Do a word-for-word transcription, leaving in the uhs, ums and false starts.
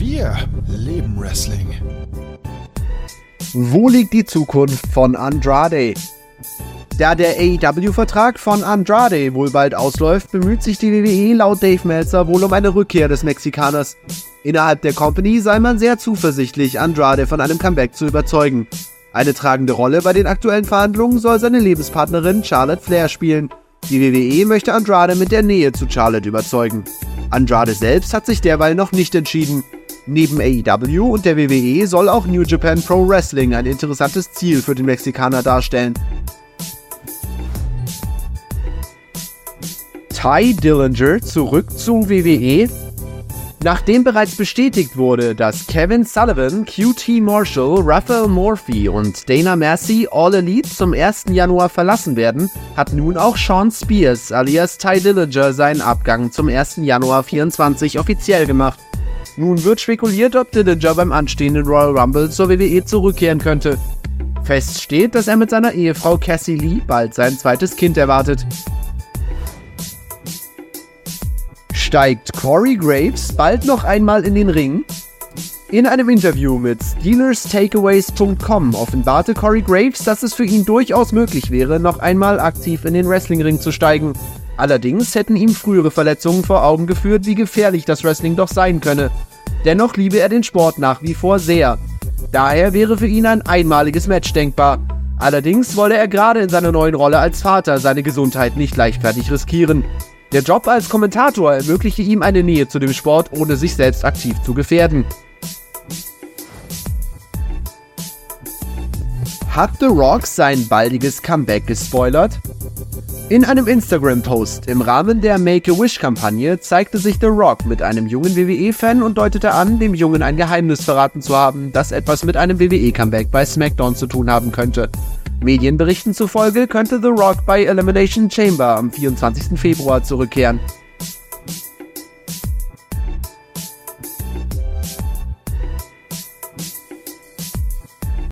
Wir leben Wrestling. Wo liegt die Zukunft von Andrade? Da der A E W-Vertrag von Andrade wohl bald ausläuft, bemüht sich die W W E laut Dave Meltzer wohl um eine Rückkehr des Mexikaners. Innerhalb der Company sei man sehr zuversichtlich, Andrade von einem Comeback zu überzeugen. Eine tragende Rolle bei den aktuellen Verhandlungen soll seine Lebenspartnerin Charlotte Flair spielen. Die W W E möchte Andrade mit der Nähe zu Charlotte überzeugen. Andrade selbst hat sich derweil noch nicht entschieden. Neben A E W und der W W E soll auch New Japan Pro Wrestling ein interessantes Ziel für den Mexikaner darstellen. Tye Dillinger zurück zu W W E? Nachdem bereits bestätigt wurde, dass Kevin Sullivan, Q T Marshall, Raphael Morphy und Dana Massey All Elite zum ersten Januar verlassen werden, hat nun auch Shawn Spears alias Tye Dillinger seinen Abgang zum ersten Januar vierundzwanzig offiziell gemacht. Nun wird spekuliert, ob Dillinger beim anstehenden Royal Rumble zur W W E zurückkehren könnte. Fest steht, dass er mit seiner Ehefrau Cassie Lee bald sein zweites Kind erwartet. Steigt Corey Graves bald noch einmal in den Ring? In einem Interview mit Steelers Takeaways Punkt com offenbarte Corey Graves, dass es für ihn durchaus möglich wäre, noch einmal aktiv in den Wrestlingring zu steigen. Allerdings hätten ihm frühere Verletzungen vor Augen geführt, wie gefährlich das Wrestling doch sein könne. Dennoch liebe er den Sport nach wie vor sehr. Daher wäre für ihn ein einmaliges Match denkbar. Allerdings wolle er gerade in seiner neuen Rolle als Vater seine Gesundheit nicht leichtfertig riskieren. Der Job als Kommentator ermöglichte ihm eine Nähe zu dem Sport, ohne sich selbst aktiv zu gefährden. Hat The Rock sein baldiges Comeback gespoilert? In einem Instagram-Post im Rahmen der Make-A-Wish-Kampagne zeigte sich The Rock mit einem jungen W W E-Fan und deutete an, dem Jungen ein Geheimnis verraten zu haben, das etwas mit einem W W E-Comeback bei SmackDown zu tun haben könnte. Medienberichten zufolge könnte The Rock bei Elimination Chamber am vierundzwanzigsten Februar zurückkehren.